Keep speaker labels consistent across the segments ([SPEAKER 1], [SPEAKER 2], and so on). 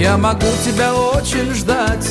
[SPEAKER 1] Я могу тебя очень ждать,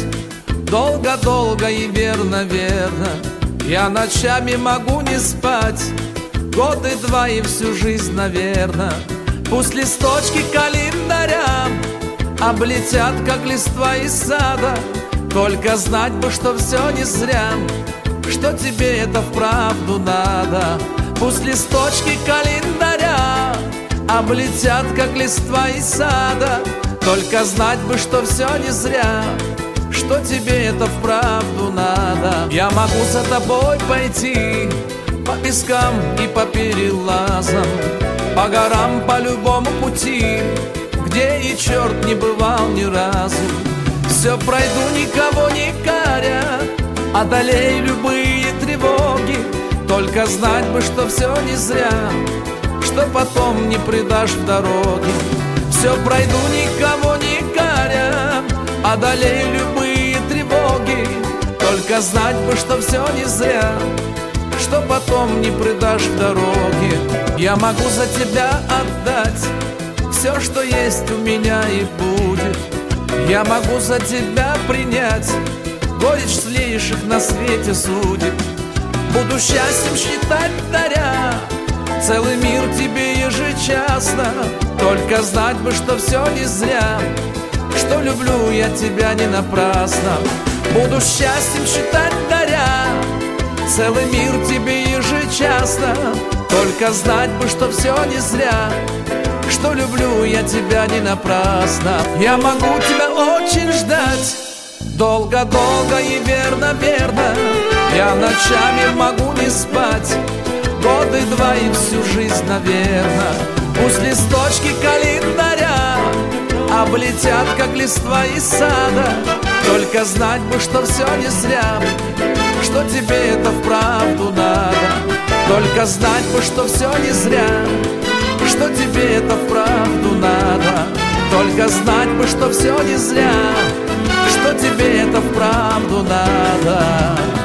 [SPEAKER 1] долго-долго и верно-верно. Я ночами могу не спать, годы два и всю жизнь, наверно. Пусть листочки календаря облетят, как листва из сада, только знать бы, что все не зря, что тебе это вправду надо. Пусть листочки календаря облетят, как листва из сада, только знать бы, что все не зря, что тебе это вправду надо. Я могу за тобой пойти по пескам и по перелазам, по горам, по любому пути, где и черт не бывал ни разу. Все пройду, никого не каря, одолей любые тревоги, только знать бы, что все не зря, что потом не предашь в дороге. Все пройду, никого не каря, одолей любые тревоги, только знать бы, что все не зря, что потом не предашь в дороге. Я могу за тебя отдать все, что есть у меня и будет. Я могу за тебя принять горечь злейших на свете судеб. Буду счастьем считать даря целый мир тебе ежечасно, только знать бы, что все не зря, что люблю я тебя не напрасно. Буду счастьем считать даря целый мир тебе ежечасно, только знать бы, что все не зря, что люблю я тебя не напрасно. Я могу тебя очень ждать, долго-долго и верно-верно. Я ночами могу не спать, годы два и всю жизнь, наверно. Пусть листочки календаря облетят, как листва из сада, только знать бы, что все не зря, что тебе это вправду надо. Только знать бы, что все не зря, что тебе это вправду надо. Только знать бы, что все не зря, что тебе это вправду надо.